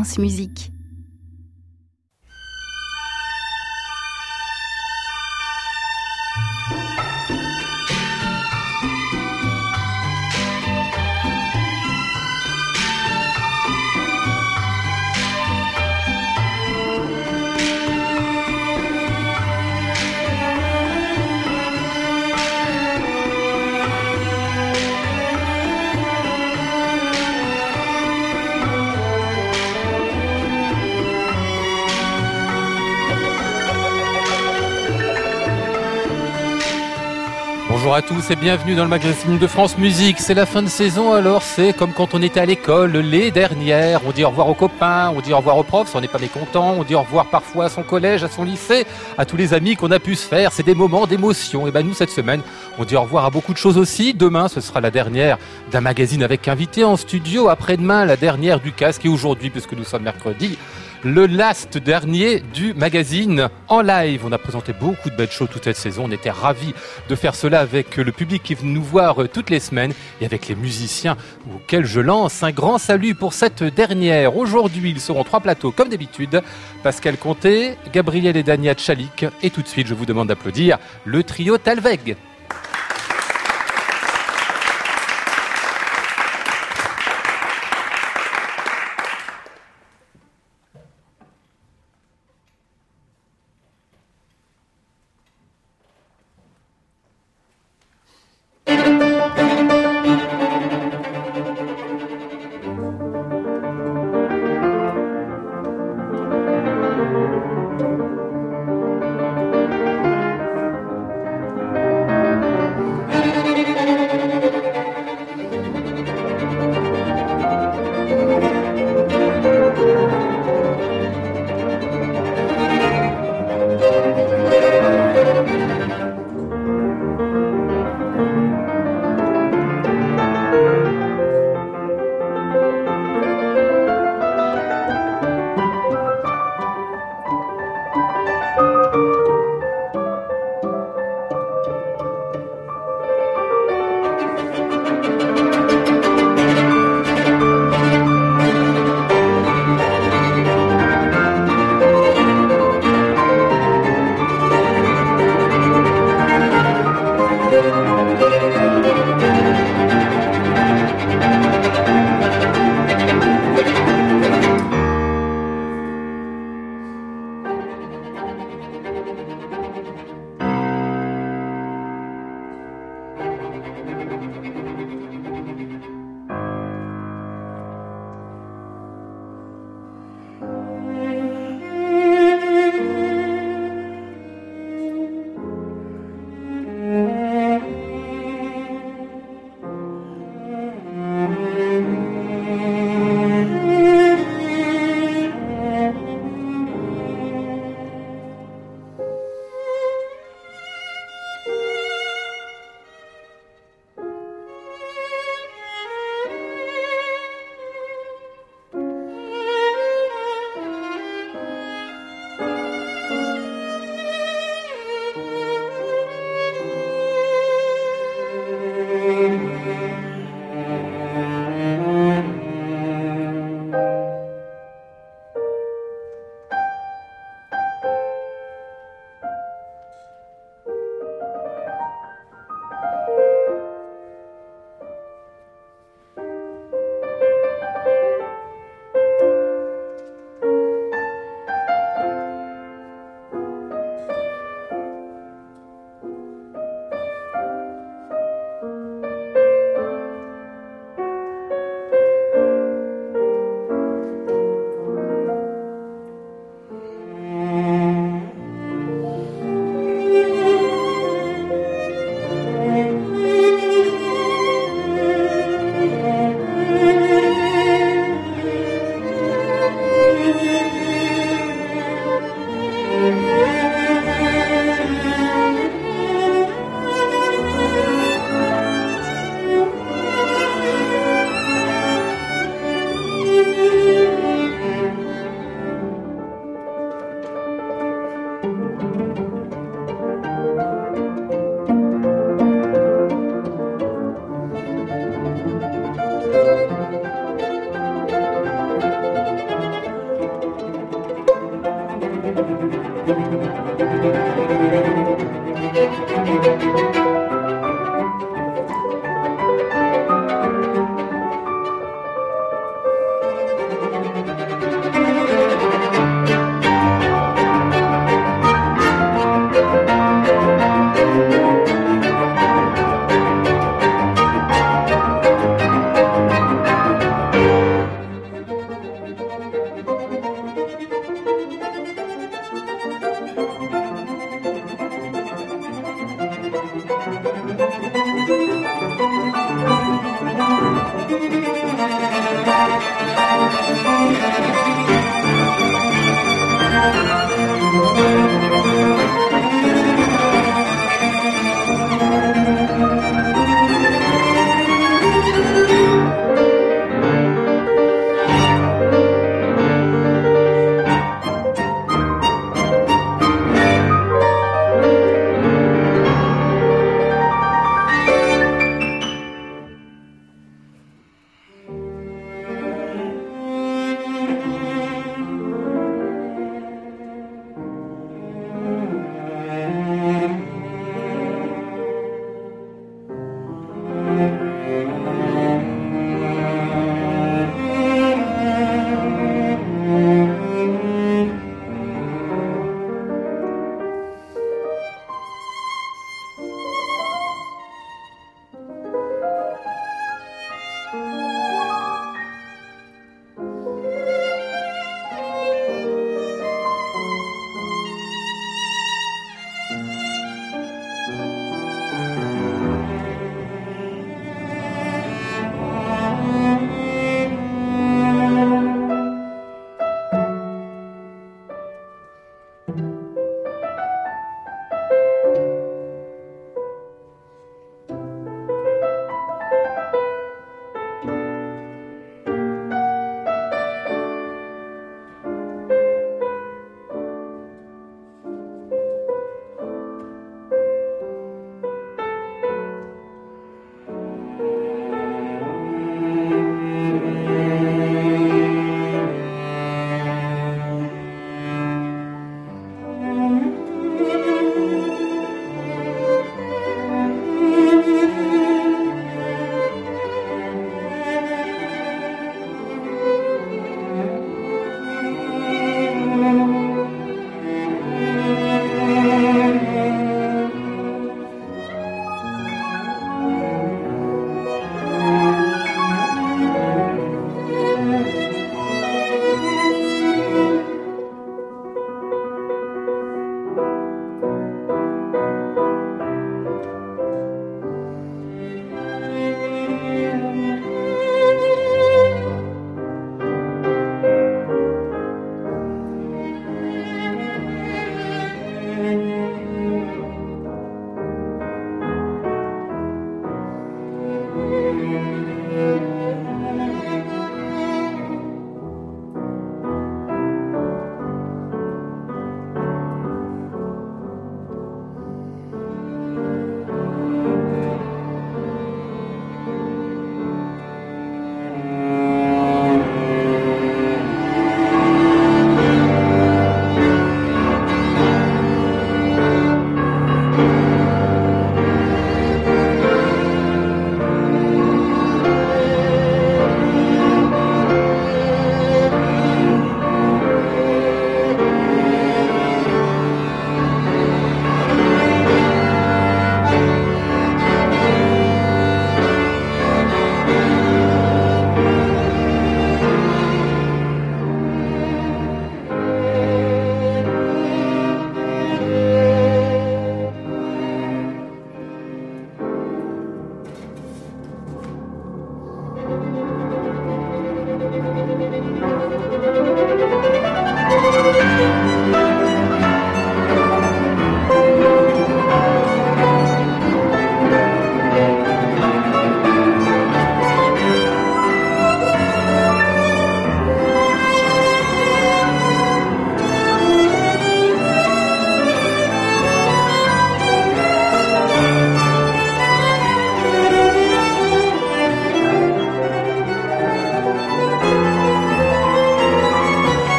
France Musique. Bonjour à tous et bienvenue dans le magazine de France Musique. C'est la fin de saison, alors c'est comme quand on était à l'école, les dernières. On dit au revoir aux copains, on dit au revoir aux profs, si on n'est pas mécontent. On dit au revoir parfois à son collège, à son lycée, à tous les amis qu'on a pu se faire. C'est des moments d'émotion. Et nous, cette semaine, on dit au revoir à beaucoup de choses aussi. Demain, ce sera la dernière d'un magazine avec invité en studio. Après-demain, la dernière du casque. Et aujourd'hui, puisque nous sommes mercredi, le last dernier du magazine en live. On a présenté beaucoup de belles choses toute cette saison. On était ravis de faire cela avec le public qui vient nous voir toutes les semaines et avec les musiciens auxquels je lance un grand salut pour cette dernière. Aujourd'hui, ils seront 3 plateaux comme d'habitude. Pascal Conté, Gabriel et Dania Tchalik. Et tout de suite, je vous demande d'applaudir le trio Talveg.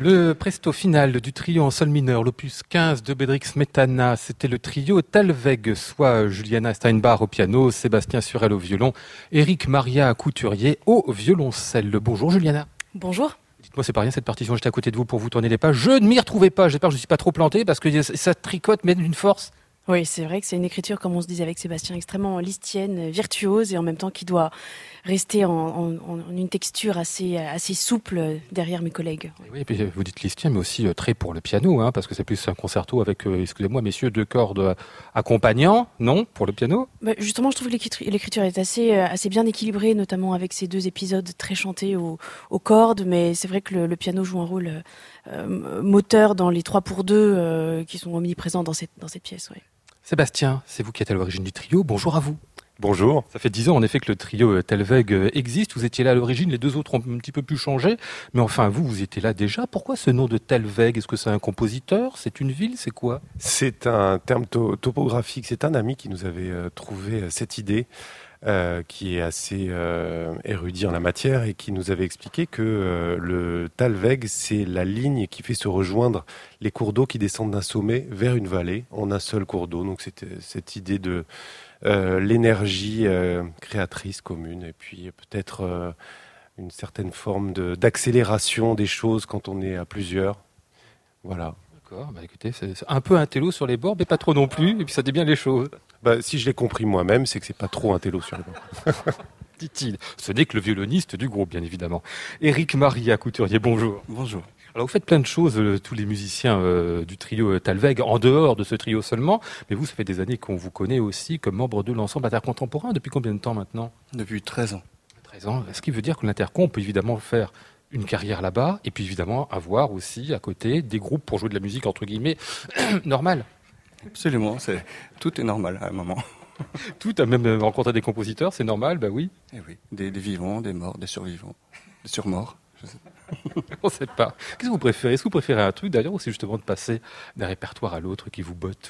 Le presto final du trio en sol mineur, l'opus 15 de Bedřich Smetana, c'était le trio Talveg, soit Juliana Steinbach au piano, Sébastien Surel au violon, Éric Maria Couturier au violoncelle. Bonjour Juliana. Bonjour. Dites-moi, c'est pas rien cette partition, j'étais à côté de vous pour vous tourner les pages. Je ne m'y retrouvais pas, j'espère que je ne suis pas trop planté parce que ça tricote mais d'une force. Oui, c'est vrai que c'est une écriture, comme on se disait avec Sébastien, extrêmement listienne, virtuose et en même temps qui doit rester en une texture assez souple derrière mes collègues. Oui, et puis vous dites listien, mais aussi très pour le piano, hein, parce que c'est plus un concerto avec, excusez-moi messieurs, 2 cordes accompagnant, non, pour le piano. Justement, je trouve que l'écriture est assez bien équilibrée, notamment avec ces 2 épisodes très chantés aux cordes, mais c'est vrai que le piano joue un rôle moteur dans les 3 pour 2 qui sont omniprésents dans cette pièce. Oui. Sébastien, c'est vous qui êtes à l'origine du trio, bonjour à vous. Bonjour. Ça fait 10 ans en effet que le trio Talveg existe, vous étiez là à l'origine, les 2 autres ont un petit peu pu changer, mais enfin vous étiez là déjà. Pourquoi ce nom de Talveg? Est-ce que c'est un compositeur? C'est une ville? C'est quoi? C'est un terme topographique, c'est un ami qui nous avait trouvé cette idée. Qui est assez érudit en la matière et qui nous avait expliqué que le Talveg, c'est la ligne qui fait se rejoindre les cours d'eau qui descendent d'un sommet vers une vallée en un seul cours d'eau. Donc c'était cette idée de l'énergie créatrice commune et puis peut-être une certaine forme d'accélération des choses quand on est à plusieurs. Voilà. D'accord, écoutez, c'est un peu un télo sur les bords, mais pas trop non plus, et puis ça dit bien les choses. Si je l'ai compris moi-même, c'est que c'est pas trop un télo sur les bords. Dit-il. Ce n'est que le violoniste du groupe, bien évidemment. Éric Maria Couturier, bonjour. Bonjour. Alors vous faites plein de choses, tous les musiciens du trio Talveg, en dehors de ce trio seulement, mais vous, ça fait des années qu'on vous connaît aussi comme membre de l'ensemble intercontemporain. Depuis combien de temps maintenant? Depuis 13 ans. 13 ans. Ce qui veut dire que l'intercom peut évidemment faire une carrière là-bas, et puis évidemment avoir aussi à côté des groupes pour jouer de la musique entre guillemets normale. Absolument, tout est normal à un moment. Tout, à même rencontrer des compositeurs, c'est normal, bah oui. Et oui, des vivants, des morts, des survivants, des surmorts. Je sais. On ne sait pas. Qu'est-ce que vous préférez? Est-ce que vous préférez un truc d'ailleurs, ou c'est justement de passer d'un répertoire à l'autre qui vous botte,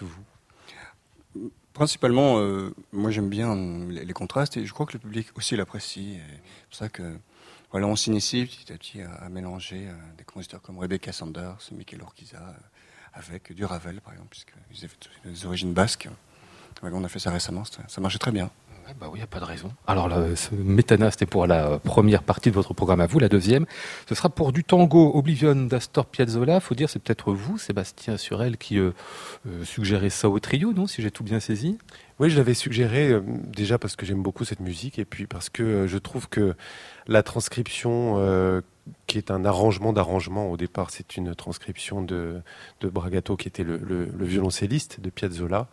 vous? Principalement, moi j'aime bien les contrastes et je crois que le public aussi l'apprécie. C'est pour ça que voilà, on s'initie petit à petit à mélanger des compositeurs comme Rebecca Sanders, Mikel Urquiza, avec du Ravel par exemple, puisqu'ils avaient des origines basques. Voilà, on a fait ça récemment, ça marchait très bien. Ouais, oui, il n'y a pas de raison. Alors là, ce Metana, c'était pour la première partie de votre programme à vous. La deuxième, ce sera pour du tango Oblivion d'Astor Piazzolla. Faut dire, c'est peut-être vous, Sébastien Surel, qui suggérez ça au trio, non? Si j'ai tout bien saisi. Oui, je l'avais suggéré déjà parce que j'aime beaucoup cette musique et puis parce que je trouve que la transcription, qui est un arrangement d'arrangement, au départ c'est une transcription de Bragato qui était le violoncelliste de Piazzolla,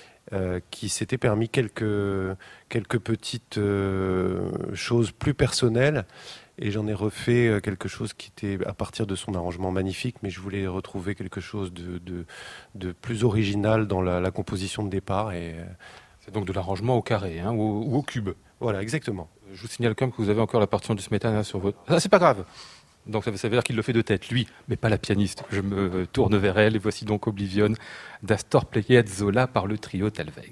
qui s'était permis quelques petites choses plus personnelles et j'en ai refait quelque chose qui était à partir de son arrangement magnifique, mais je voulais retrouver quelque chose de plus original dans la composition de départ. C'est donc de l'arrangement au carré, hein, ou au cube. Voilà, exactement. Je vous signale quand même que vous avez encore la partition du Smetana sur votre... Ah, c'est pas grave. Donc ça veut dire qu'il le fait de tête, lui, mais pas la pianiste. Je me tourne vers elle et voici donc Oblivion d'Astor Piazzolla par le trio Talveg.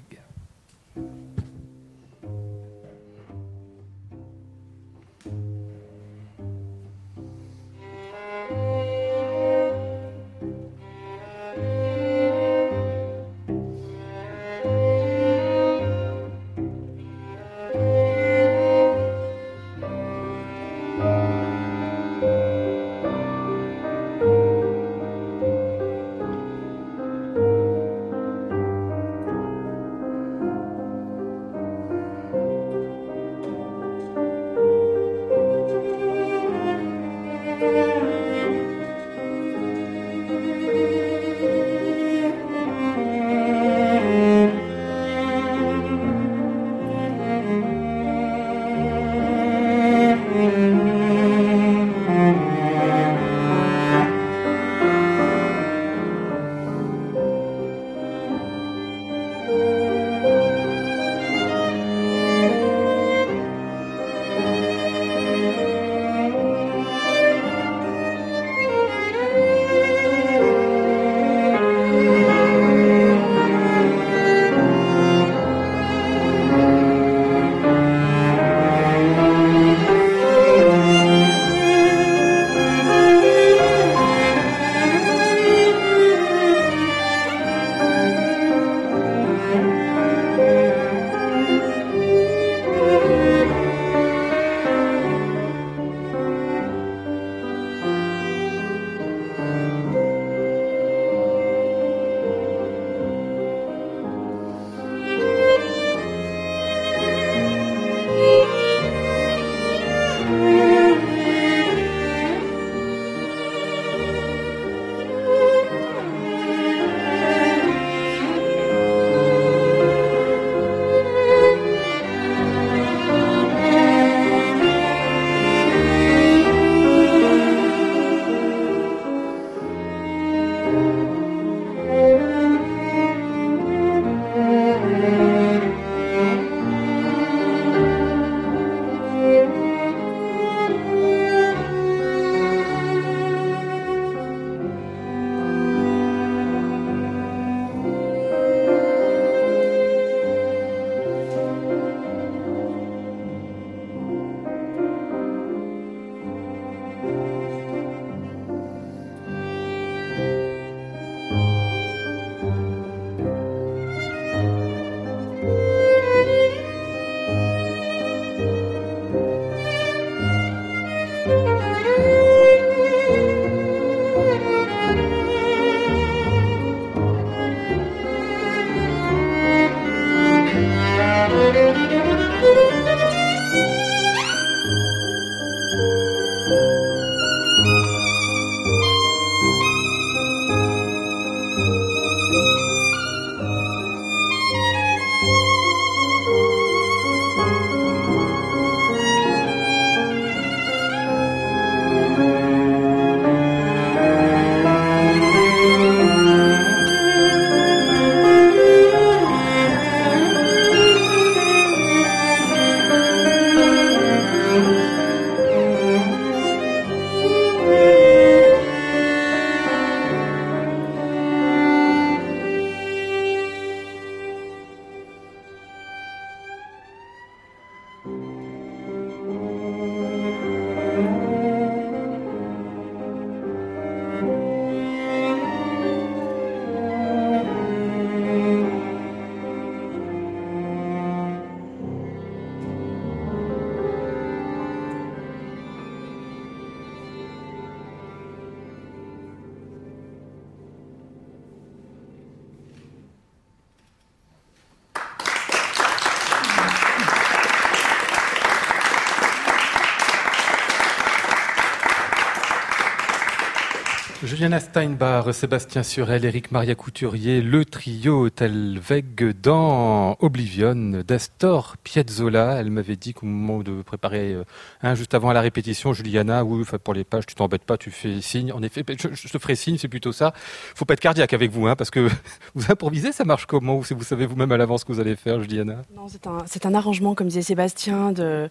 Juliana Steinbach, Sébastien Surel, Éric Maria Couturier, le trio Thalweg dans Oblivion d'Astor Piazzolla. Elle m'avait dit qu'au moment de préparer, juste avant la répétition, Juliana, pour les pages, tu t'embêtes pas, tu fais signe. En effet, je te ferai signe, c'est plutôt ça. Faut pas être cardiaque avec vous, parce que vous improvisez, ça marche comment? Ou si vous savez vous-même à l'avance ce que vous allez faire, Juliana? Non, c'est un arrangement, comme disait Sébastien,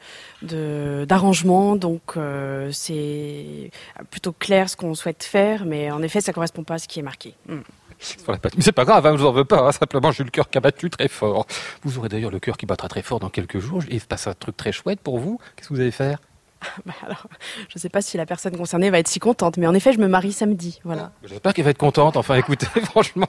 d'arrangement. Donc, c'est plutôt clair ce qu'on souhaite faire. Mais en effet, ça correspond pas à ce qui est marqué. Mais c'est pas grave, je vous en veux pas. Simplement, j'ai le cœur qui a battu très fort. Vous aurez d'ailleurs le cœur qui battra très fort dans quelques jours. Il se passe un truc très chouette pour vous. Qu'est-ce que vous allez faire? Alors, je sais pas si la personne concernée va être si contente, mais en effet, je me marie samedi. Voilà. J'espère qu'elle va être contente. Enfin, écoutez, franchement.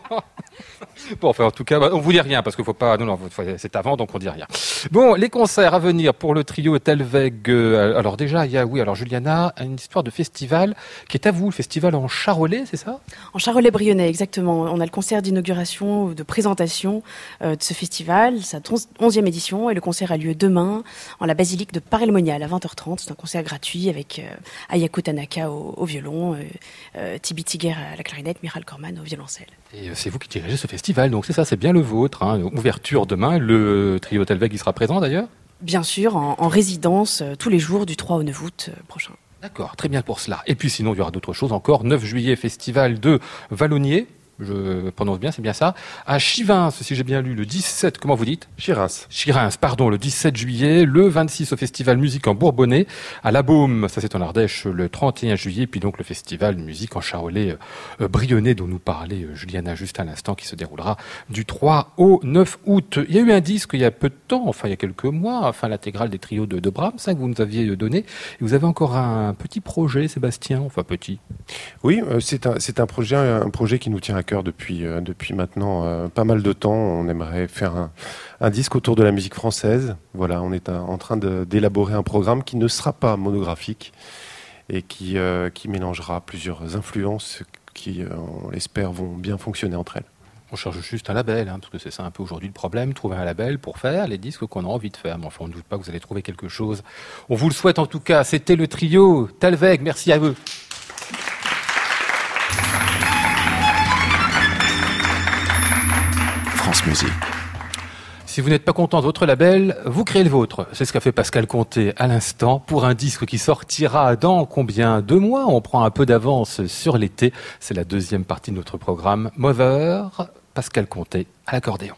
Bon, enfin, en tout cas, on vous dit rien parce qu'il faut pas. Non, c'est avant, donc on dit rien. Bon, les concerts à venir pour le trio Thalweg. Alors déjà, il y a, alors Juliana, une histoire de festival qui est à vous, le festival en Charolais, c'est ça? En Charolais-Brionnais, exactement. On a le concert d'inauguration ou de présentation de ce festival, sa 11e édition, et le concert a lieu demain en la basilique de Paray-le-Monial à 20h30. C'est un concert gratuit avec Ayako Tanaka au violon, Tibi Tiger à la clarinette, Miral Corman au violoncelle. Et c'est vous qui dirigez ce festival, donc c'est ça, c'est bien le vôtre. Ouverture demain, le trio Thalweg il sera présent d'ailleurs? Bien sûr, en résidence tous les jours du 3 au 9 août prochain. D'accord, très bien pour cela. Et puis sinon, il y aura d'autres choses encore. 9 juillet, festival de Vallonnier. Je prononce bien, c'est bien ça. À Chivins, si j'ai bien lu, le 17, comment vous dites? Chirins, Pardon, le 17 juillet. Le 26 au festival musique en Bourbonnais. À La Baume, ça c'est en Ardèche, le 31 juillet. Puis donc le festival musique en Charolais Brionnais dont nous parlait Juliana juste à l'instant, qui se déroulera du 3 au 9 août. Il y a eu un disque il y a peu de temps, enfin il y a quelques mois, l'intégrale des trios de Brahms, que vous nous aviez donné. Et vous avez encore un petit projet, Sébastien, enfin petit. Oui, c'est un projet qui nous tient à cœur depuis maintenant pas mal de temps. On aimerait faire un disque autour de la musique française. Voilà, on est en train d'élaborer un programme qui ne sera pas monographique et qui mélangera plusieurs influences qui, on l'espère, vont bien fonctionner entre elles. On cherche juste un label, parce que c'est ça un peu aujourd'hui le problème, trouver un label pour faire les disques qu'on a envie de faire. Mais enfin, on ne doute pas que vous allez trouver quelque chose. On vous le souhaite en tout cas. C'était le trio Thalweg. Merci à vous. France Musique. Si vous n'êtes pas content de votre label, vous créez le vôtre. C'est ce qu'a fait Pascal Conté à l'instant pour un disque qui sortira dans combien? 2 mois? On prend un peu d'avance sur l'été. C'est la deuxième partie de notre programme. Mother, Pascal Conté à l'accordéon.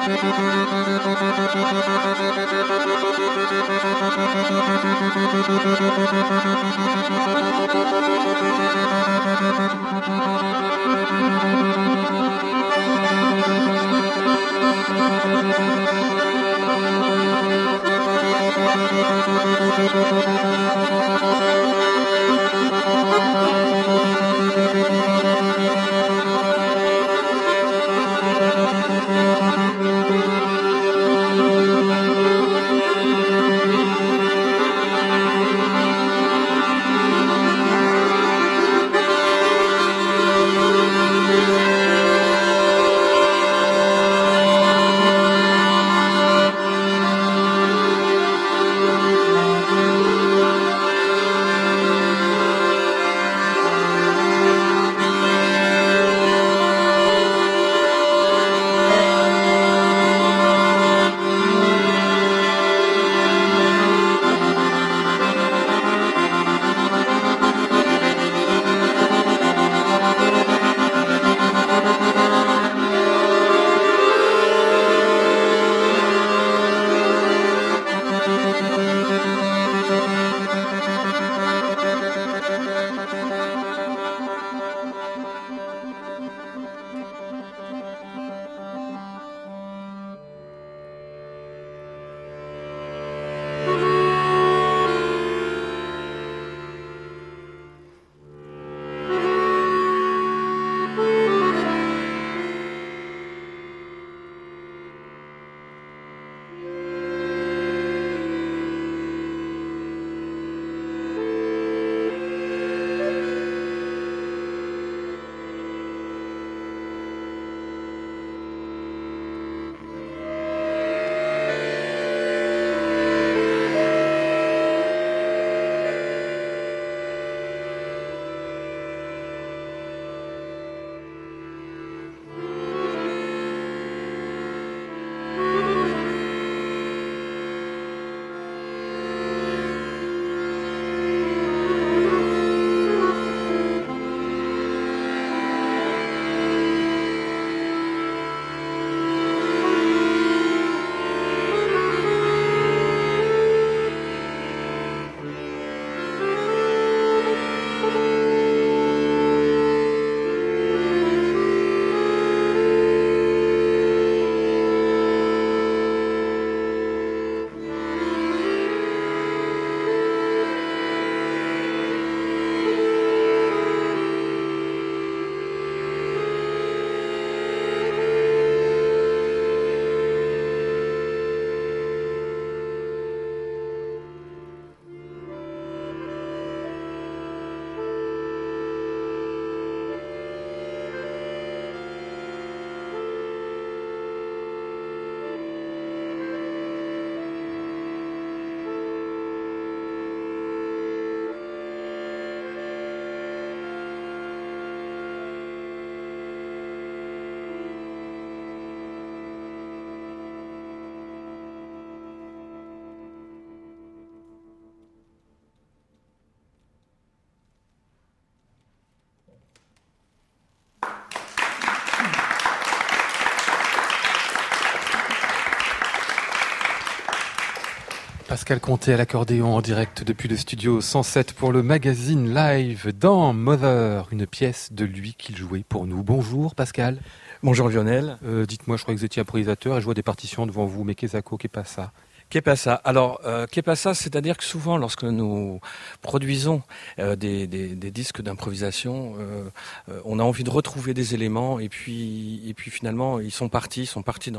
Pascal Conté à l'accordéon en direct depuis le studio 107 pour le magazine Live dans Mother, une pièce de lui qu'il jouait pour nous. Bonjour Pascal. Bonjour Lionel. Dites-moi, je crois que vous étiez improvisateur et je vois des partitions devant vous, mais qu'est-ce pas ça? Qu'est pas ça? Alors, qu'est pas ça? C'est-à-dire que souvent, lorsque nous produisons des disques d'improvisation, on a envie de retrouver des éléments et puis finalement, ils sont partis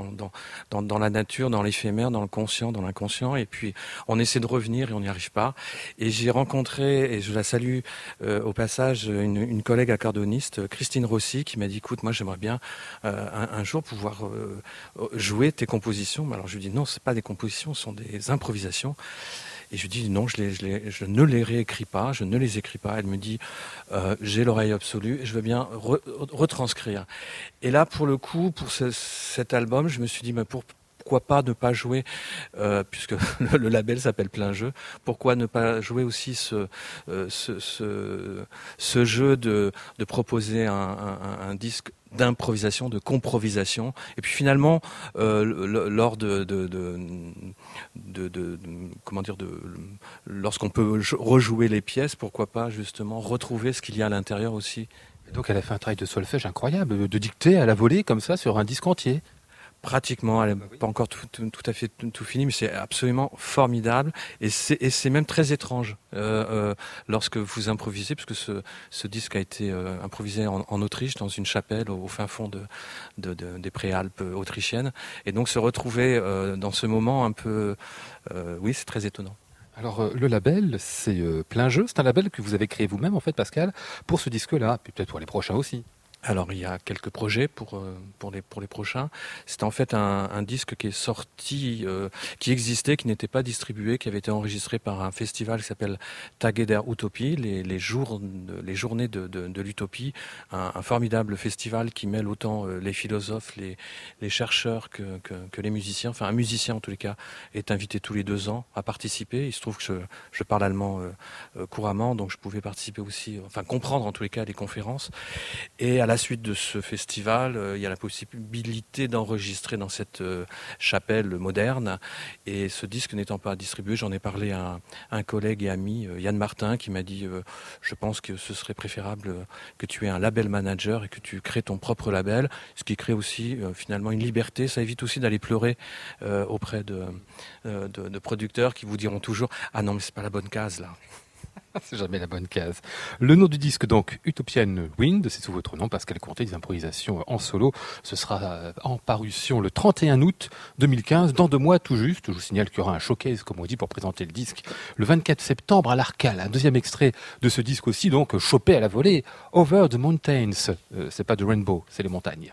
dans la nature, dans l'éphémère, dans le conscient, dans l'inconscient, et puis on essaie de revenir et on n'y arrive pas. Et j'ai rencontré, et je la salue au passage, une collègue accordéoniste, Christine Rossi, qui m'a dit, écoute, moi j'aimerais bien un jour pouvoir jouer tes compositions. Alors je lui dis non, c'est pas des compositions, ce sont des improvisations. Et je lui dis non, je ne les réécris pas, je ne les écris pas. Elle me dit j'ai l'oreille absolue et je veux bien retranscrire. Et là, pour le coup, pour cet album, je me suis dit pourquoi pourquoi pas ne pas jouer, puisque le label s'appelle Plein Jeu, pourquoi ne pas jouer aussi ce jeu de proposer un disque d'improvisation, de comprovisation, et puis finalement lors lorsqu'on peut rejouer les pièces, pourquoi pas justement retrouver ce qu'il y a à l'intérieur aussi. Et donc elle a fait un travail de solfège incroyable, de dicter à la volée comme ça sur un disque entier. Pratiquement, elle n'est pas encore tout à fait tout fini, mais c'est absolument formidable et c'est même très étrange lorsque vous improvisez, puisque ce disque a été improvisé en Autriche, dans une chapelle au fin fond des Préalpes autrichiennes, et donc se retrouver dans ce moment un peu, oui, c'est très étonnant. Alors le label, c'est Plein Jeu, c'est un label que vous avez créé vous-même en fait, Pascal, pour ce disque-là, puis peut-être pour les prochains aussi. Alors il y a quelques projets pour les prochains. C'est en fait un disque qui est sorti, qui existait, qui n'était pas distribué, qui avait été enregistré par un festival qui s'appelle Tage der Utopie, les journées de l'utopie, un formidable festival qui mêle autant les philosophes, les chercheurs que les musiciens. Enfin un musicien en tous les cas est invité tous les 2 ans à participer. Il se trouve que je parle allemand couramment, donc je pouvais participer aussi, enfin comprendre en tous les cas les conférences. Et à la suite de ce festival, il y a la possibilité d'enregistrer dans cette chapelle moderne. Et ce disque n'étant pas distribué, j'en ai parlé à un collègue et ami, Yann Martin, qui m'a dit je pense que ce serait préférable que tu aies un label manager et que tu crées ton propre label, ce qui crée aussi finalement une liberté. Ça évite aussi d'aller pleurer auprès de producteurs qui vous diront toujours « Ah non, mais c'est pas la bonne case là ». C'est jamais la bonne case. Le nom du disque, donc, Utopian Wind, c'est sous votre nom, Pascal Conté, des improvisations en solo. Ce sera en parution le 31 août 2015, dans 2 mois tout juste. Je vous signale qu'il y aura un showcase, comme on dit, pour présenter le disque le 24 septembre à l'Arcal. Un deuxième extrait de ce disque aussi, donc, chopé à la volée, Over the Mountains. C'est pas de Rainbow, c'est les montagnes.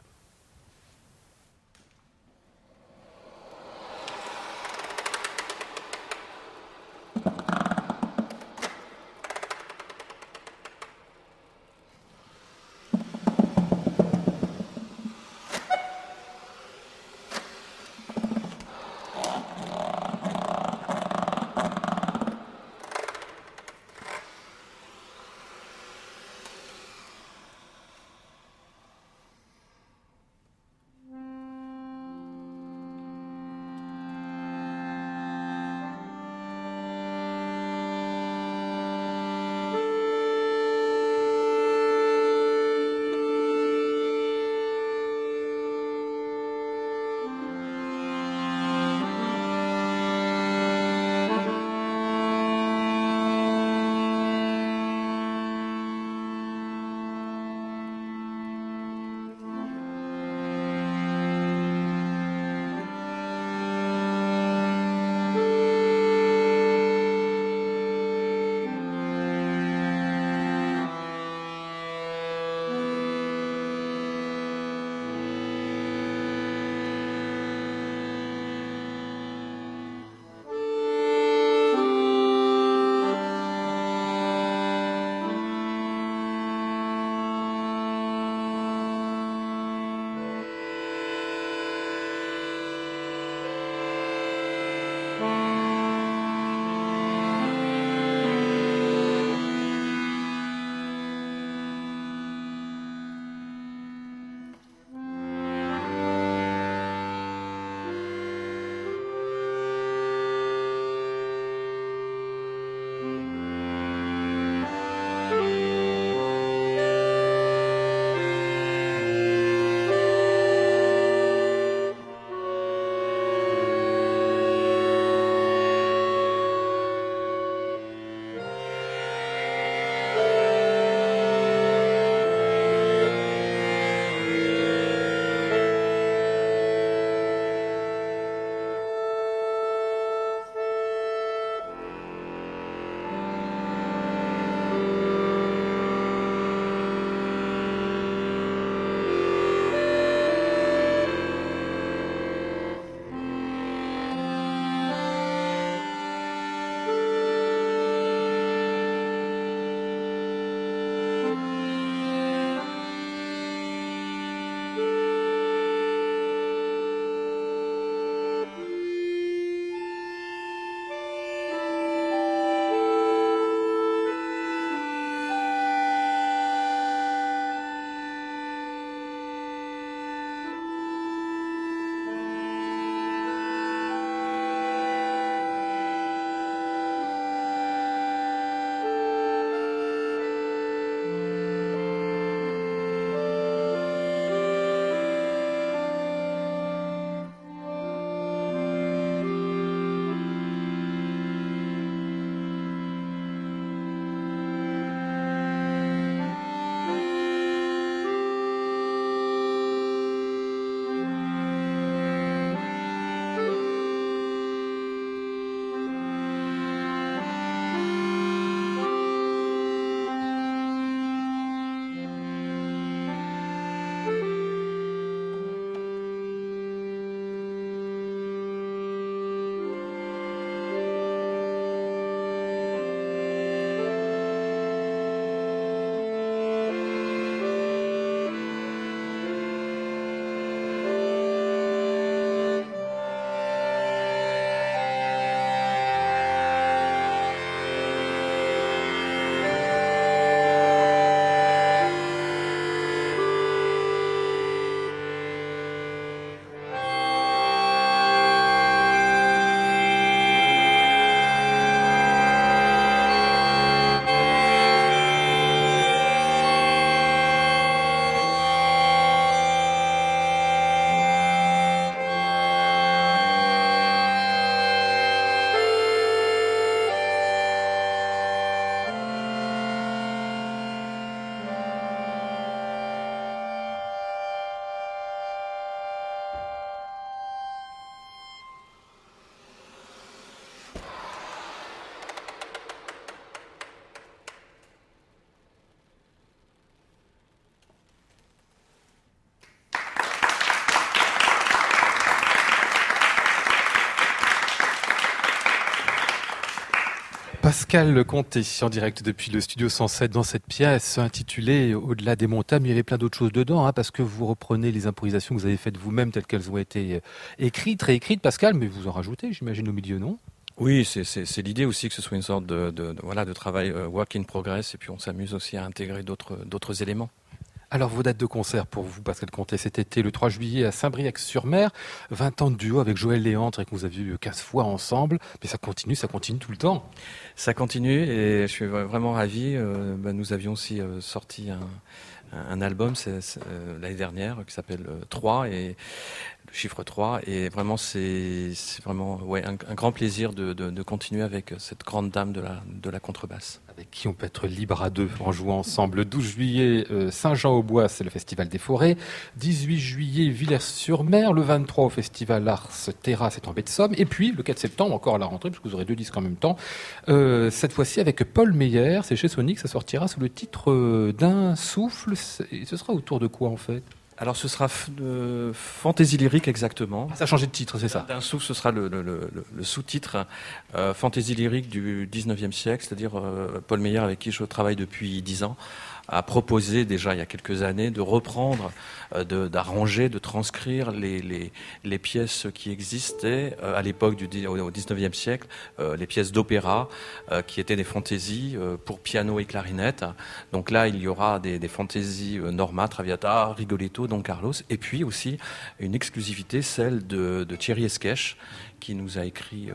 Pascal Comté, en direct depuis le studio 107 dans cette pièce intitulée Au-delà des montagnes. Il y avait plein d'autres choses dedans, parce que vous reprenez les improvisations que vous avez faites vous-même telles qu'elles ont été écrites, réécrites, Pascal, mais vous en rajoutez, j'imagine, au milieu, non ? Oui, c'est l'idée aussi que ce soit une sorte de travail work in progress, et puis on s'amuse aussi à intégrer d'autres éléments. Alors, vos dates de concert pour vous, Pascal Comté, cet été, le 3 juillet à Saint-Briac-sur-Mer, 20 ans de duo avec Joël Léantre et que vous avez eu 15 fois ensemble, mais ça continue tout le temps. Ça continue et je suis vraiment ravi. Nous avions aussi sorti un album l'année dernière qui s'appelle 3 et le chiffre 3, et vraiment c'est vraiment un grand plaisir de continuer avec cette grande dame de la contrebasse. Avec qui on peut être libre à deux en jouant ensemble. Le 12 juillet, Saint-Jean-au-Bois, c'est le Festival des Forêts. 18 juillet, Villers-sur-Mer. Le 23 au Festival Ars Terra, c'est en baie de Somme. Et puis, le 4 septembre, encore à la rentrée, parce que vous aurez 2 disques en même temps. Cette fois-ci avec Paul Meyer, c'est chez Sonic, ça sortira sous le titre d'un souffle. Et ce sera autour de quoi en fait ? Alors ce sera Fantaisie lyrique exactement. Ah, ça a changé de titre, c'est ça. D'un souffle, ce sera le sous-titre Fantaisie lyrique du 19e siècle, c'est-à-dire Paul Meyer, avec qui je travaille depuis 10 ans, a proposé déjà il y a quelques années de reprendre, d'arranger, de transcrire les pièces qui existaient à l'époque au 19e siècle, les pièces d'opéra qui étaient des fantaisies pour piano et clarinette. Donc là, il y aura des fantaisies Norma, Traviata, Rigoletto, Don Carlos, et puis aussi une exclusivité, celle de Thierry Esquèche, qui nous a écrit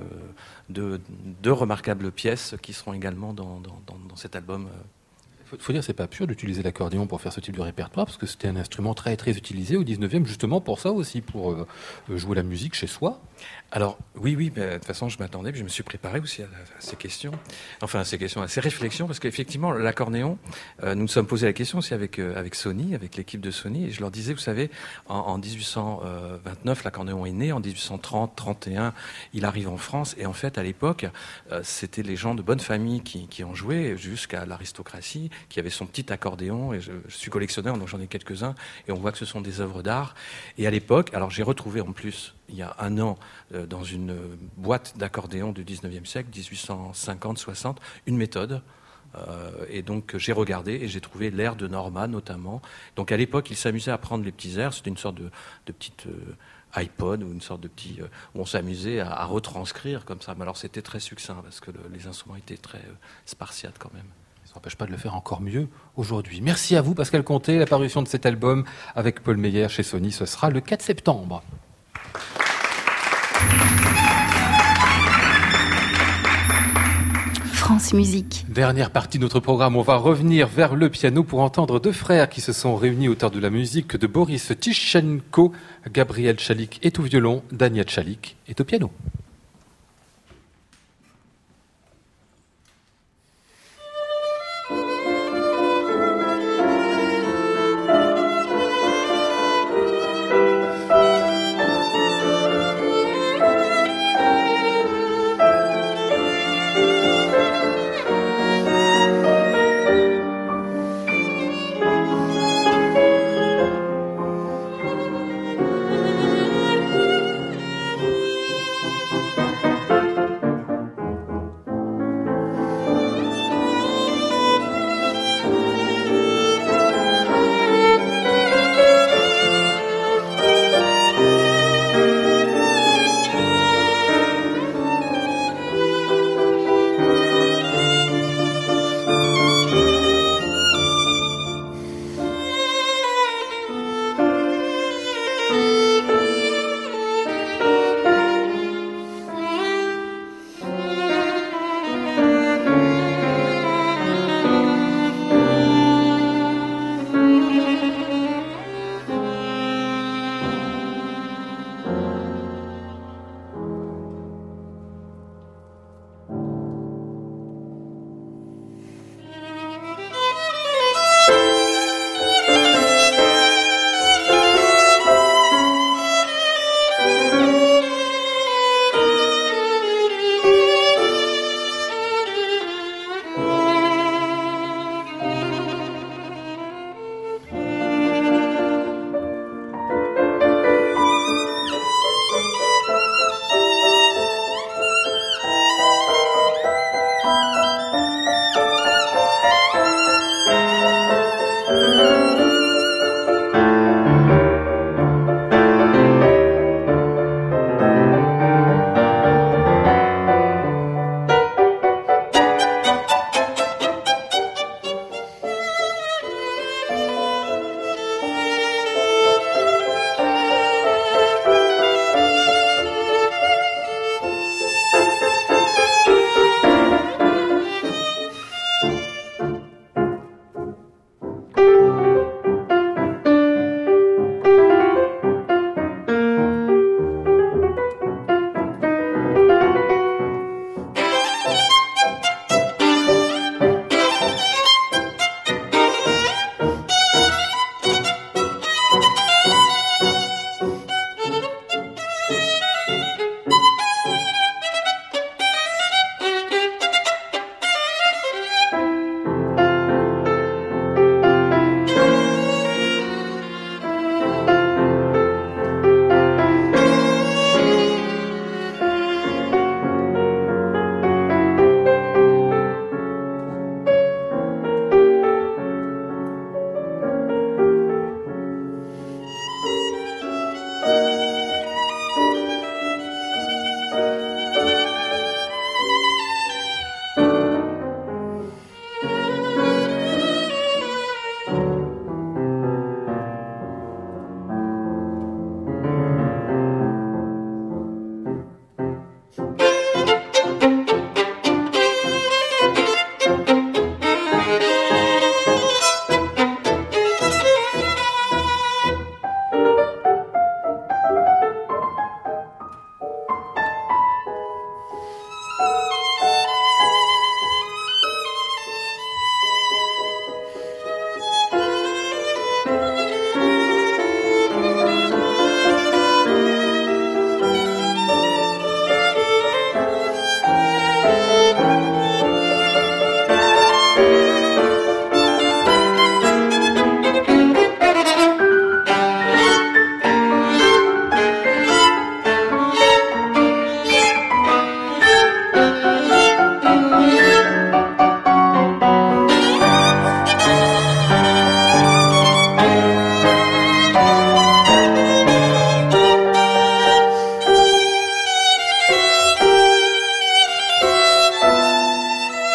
deux remarquables pièces qui seront également dans cet album. Faut dire, c'est pas pur d'utiliser l'accordéon pour faire ce type de répertoire, parce que c'était un instrument très très utilisé au 19e, justement pour ça aussi, pour jouer la musique chez soi. Alors, oui, mais de toute façon, je m'attendais, puis je me suis préparé aussi à ces questions, à ces réflexions, parce qu'effectivement, l'accordéon, nous nous sommes posé la question aussi avec Sony, avec l'équipe de Sony, et je leur disais, vous savez, en 1829, l'accordéon est né, en 1830, 31, il arrive en France, et en fait, à l'époque, c'était les gens de bonne famille qui en jouaient, jusqu'à l'aristocratie, qui avait son petit accordéon, et je suis collectionneur, donc j'en ai quelques-uns, et on voit que ce sont des œuvres d'art. Et à l'époque, alors j'ai retrouvé en plus, il y a un an, dans une boîte d'accordéon du 19e siècle, 1850-60, une méthode. Et donc j'ai regardé et j'ai trouvé l'air de Norma notamment. Donc à l'époque, il s'amusait à prendre les petits airs, c'était une sorte de petite iPod ou une sorte de petit où on s'amusait à retranscrire comme ça. Mais alors c'était très succinct parce que les instruments étaient très spartiates quand même. Ça n'empêche pas de le faire encore mieux aujourd'hui. Merci à vous, Pascal Comté. La parution de cet album avec Paul Meyer chez Sony, ce sera le 4 septembre. France Musique. Dernière partie de notre programme, on va revenir vers le piano pour entendre 2 frères qui se sont réunis auteurs de la musique de Boris Tishchenko. Gabriel Tchalik est au violon, Dania Tchalik est au piano.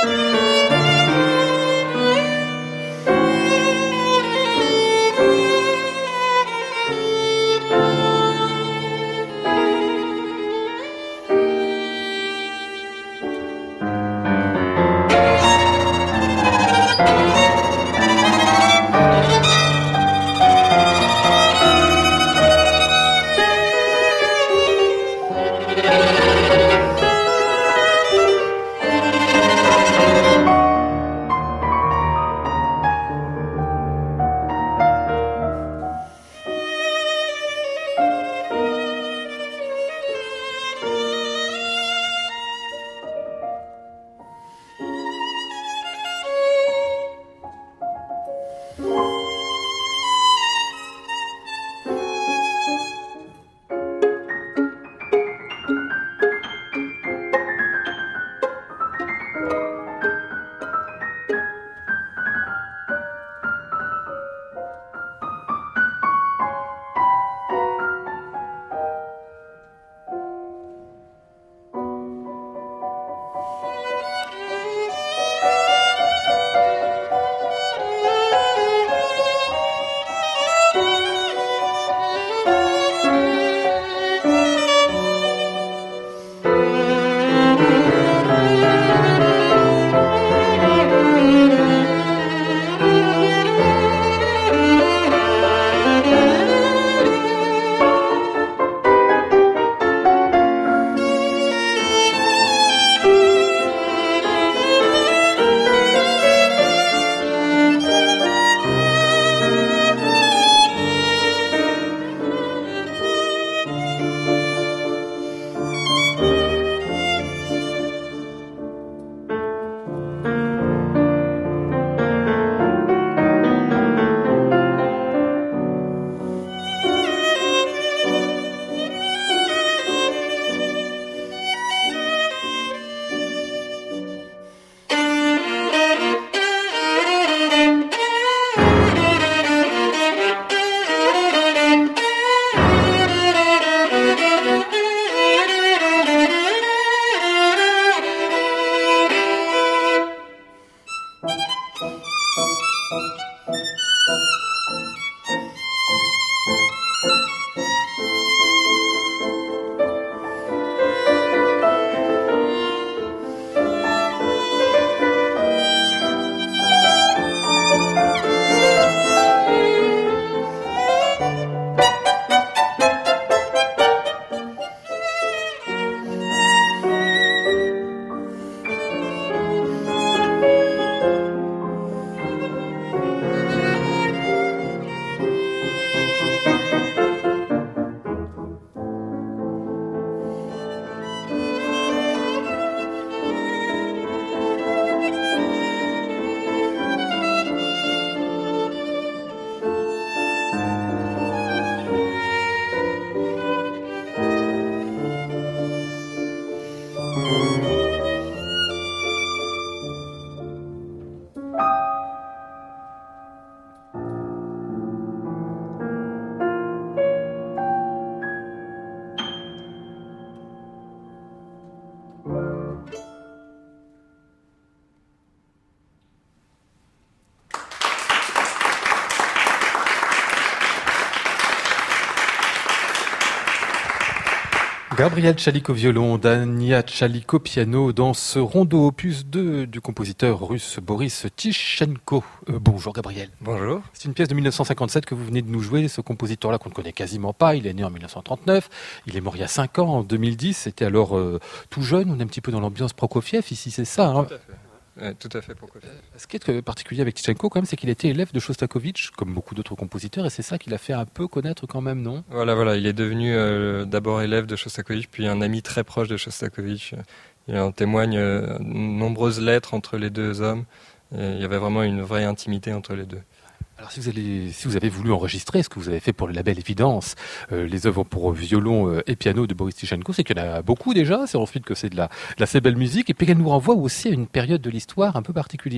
Gabriel Tchalik au violon, Dania Tchalik au piano dans ce rondo opus 2 du compositeur russe Boris Tichenko. Bonjour Gabriel. Bonjour. C'est une pièce de 1957 que vous venez de nous jouer, ce compositeur-là qu'on ne connaît quasiment pas. Il est né en 1939, il est mort il y a 5 ans, en 2010. C'était alors tout jeune, on est un petit peu dans l'ambiance Prokofiev, ici c'est ça. Hein. Tout à fait. Tout à fait, Prokofiev. Ce qui est particulier avec Tichenko, quand même, c'est qu'il était élève de Shostakovich, comme beaucoup d'autres compositeurs, et c'est ça qui l'a fait un peu connaître quand même, non ? Voilà, il est devenu d'abord élève de Shostakovich, puis un ami très proche de Shostakovich. Il en témoigne nombreuses lettres entre les deux hommes. Et il y avait vraiment une vraie intimité entre les deux. Alors si vous avez voulu enregistrer ce que vous avez fait pour le label Évidence, les œuvres pour violon et piano de Boris Tichenko, c'est qu'il y en a beaucoup déjà, c'est ensuite que c'est de la assez belle musique, et puis qu'elle nous renvoie aussi à une période de l'histoire un peu particulière.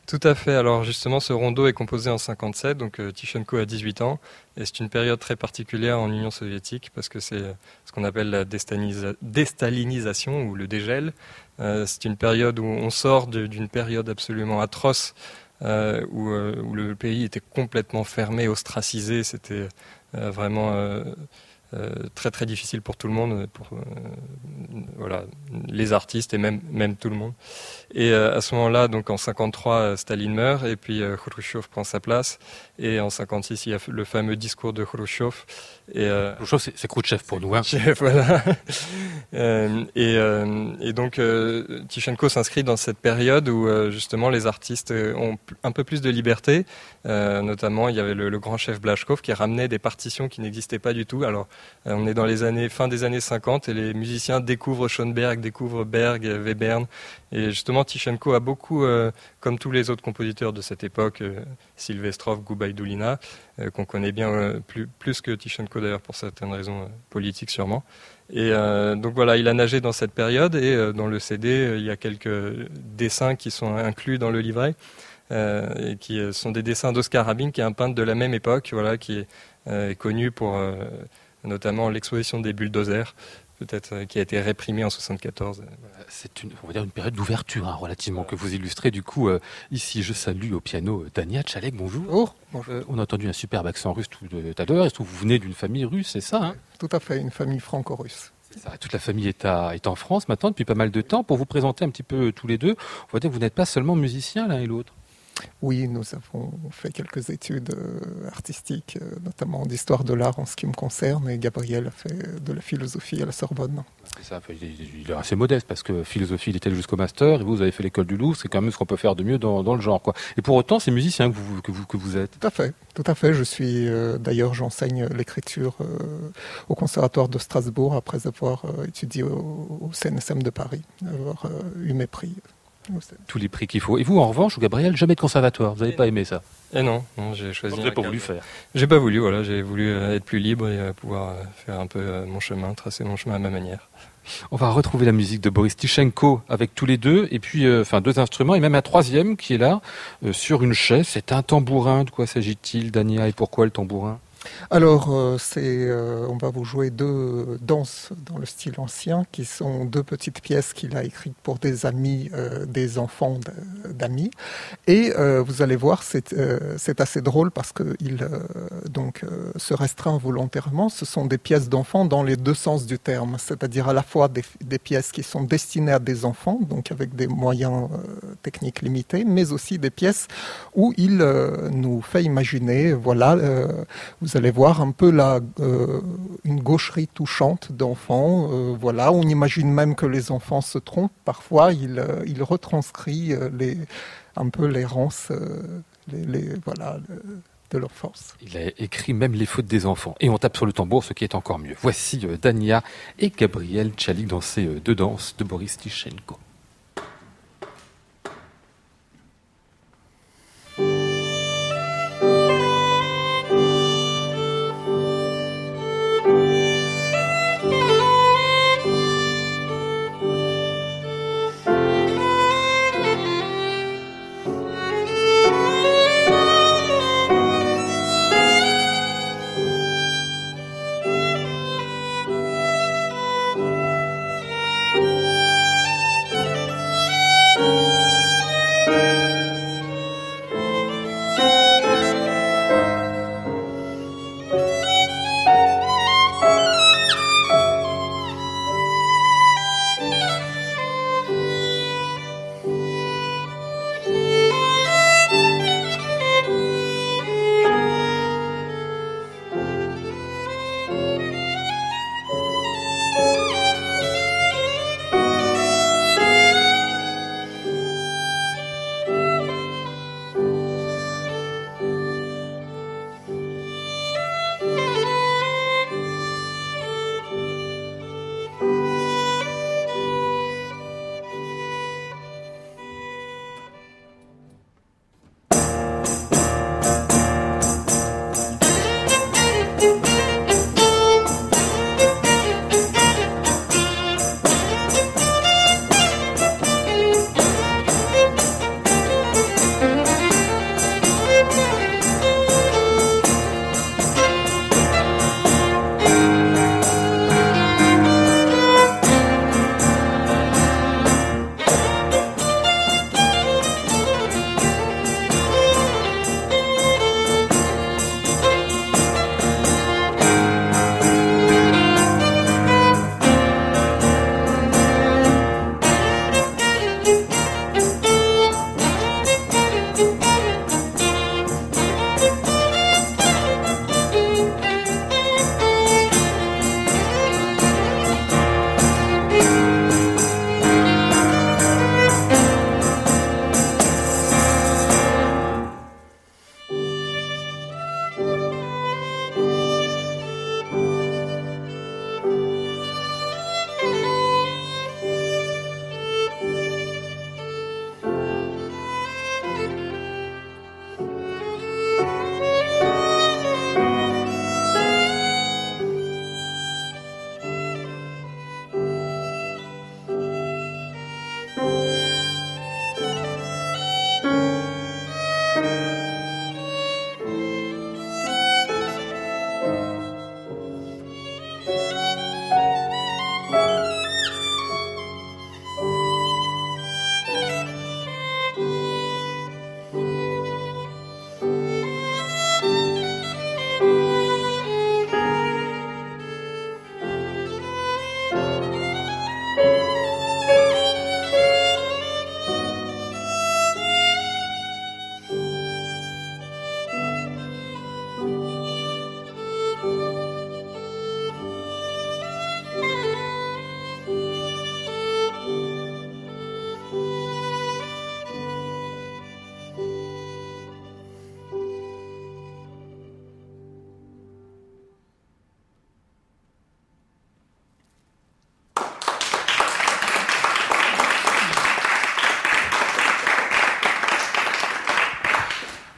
Tout à fait. Alors justement, ce rondo est composé en 57, donc Tichenko a 18 ans, et c'est une période très particulière en Union soviétique parce que c'est ce qu'on appelle la déstalinisation ou le dégel. C'est une période où on sort d'une période absolument atroce où le pays était complètement fermé, ostracisé. C'était vraiment très très difficile pour tout le monde, pour voilà, les artistes et même tout le monde. Et à ce moment-là, donc en 53, Staline meurt et puis Khrouchtchev prend sa place. Et en 56, il y a le fameux discours de Khrouchtchev. Khrouchtchev, c'est Khrouchtchev pour nous. Hein. Voilà. Et donc Tichenko s'inscrit dans cette période où justement les artistes ont un peu plus de liberté. Notamment, il y avait le grand chef Blachkov qui ramenait des partitions qui n'existaient pas du tout. Alors, on est dans les fin des années 50 et les musiciens découvrent Schoenberg, découvrent Berg, Webern. Et justement, Tichenko a beaucoup, comme tous les autres compositeurs de cette époque, Sylvestrov, Goubaïdoulina, qu'on connaît bien plus que Tichenko d'ailleurs pour certaines raisons politiques sûrement. Et donc voilà, il a nagé dans cette période et dans le CD, il y a quelques dessins qui sont inclus dans le livret. Et qui sont des dessins d'Oscar Rabin, qui est un peintre de la même époque, voilà, qui est connu pour notamment l'exposition des bulldozers, peut-être qui a été réprimée en 74. C'est on va dire une période d'ouverture relativement que vous illustrez. Du coup, ici, je salue au piano Dania Tchalek, bonjour. Bonjour. On a entendu un superbe accent russe tout à l'heure. Est-ce que vous venez d'une famille russe, c'est ça hein? Tout à fait, une famille franco-russe. Ça, toute la famille est en France maintenant depuis pas mal de temps. Pour vous présenter un petit peu tous les deux, on va dire que vous n'êtes pas seulement musiciens l'un et l'autre. Oui, nous avons fait quelques études artistiques, notamment d'histoire de l'art en ce qui me concerne, et Gabriel a fait de la philosophie à la Sorbonne. C'est ça, il est assez modeste parce que philosophie, il était jusqu'au master et vous avez fait l'école du Louvre, c'est quand même ce qu'on peut faire de mieux dans le genre, quoi. Et pour autant, c'est musicien que vous êtes. Tout à fait. Je suis d'ailleurs, j'enseigne l'écriture au conservatoire de Strasbourg après avoir étudié au CNSM de Paris, avoir eu mes prix. Tous les prix qu'il faut. Et vous, en revanche, Gabriel, jamais de conservatoire. Vous n'avez pas aimé ça? Et non, j'ai choisi. Vous n'avez pas voulu faire. J'ai pas voulu, voilà. J'ai voulu être plus libre et pouvoir faire un peu mon chemin, tracer mon chemin à ma manière. On va retrouver la musique de Boris Tichenko avec tous les deux, et puis deux instruments, et même un troisième qui est là, sur une chaise. C'est un tambourin. De quoi s'agit-il, Dania, et pourquoi le tambourin? Alors, on va vous jouer deux danses dans le style ancien, qui sont deux petites pièces qu'il a écrites pour des amis, des enfants d'amis. Et vous allez voir, c'est assez drôle parce qu'il se restreint volontairement. Ce sont des pièces d'enfants dans les deux sens du terme, c'est-à-dire à la fois des pièces qui sont destinées à des enfants, donc avec des moyens techniques limités, mais aussi des pièces où il nous fait imaginer, voilà, vous allez voir un peu une gaucherie touchante d'enfants. Voilà, on imagine même que les enfants se trompent. Parfois, il retranscrit un peu l'errance, de l'enfance. Il a écrit même les fautes des enfants. Et on tape sur le tambour, ce qui est encore mieux. Voici Dania et Gabriel Tchalik dans ces deux danses de Boris Tichenko.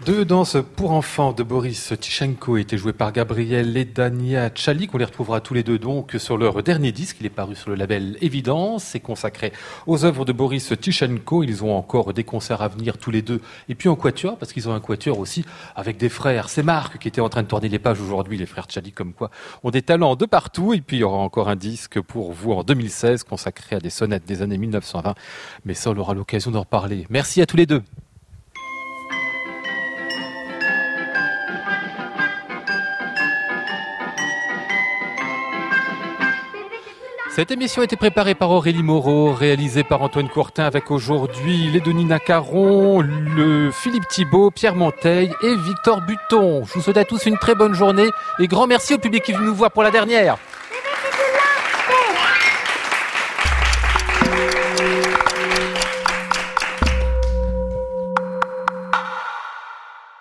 Deux danses pour enfants de Boris Tchichenko étaient jouées par Gabriel et Dania Tchalik. On les retrouvera tous les deux donc sur leur dernier disque. Il est paru sur le label Évidence. C'est consacré aux œuvres de Boris Tchichenko. Ils ont encore des concerts à venir tous les deux. Et puis en quatuor, parce qu'ils ont un quatuor aussi avec des frères. C'est Marc qui était en train de tourner les pages aujourd'hui, les frères Tchalik comme quoi ont des talents de partout. Et puis il y aura encore un disque pour vous en 2016 consacré à des sonnettes des années 1920. Mais ça, on aura l'occasion d'en reparler. Merci à tous les deux. Cette émission a été préparée par Aurélie Moreau, réalisée par Antoine Courtin avec aujourd'hui les Nina Caron, le Philippe Thibault, Pierre Monteil et Victor Buton. Je vous souhaite à tous une très bonne journée et grand merci au public qui est venu nous voir pour la dernière.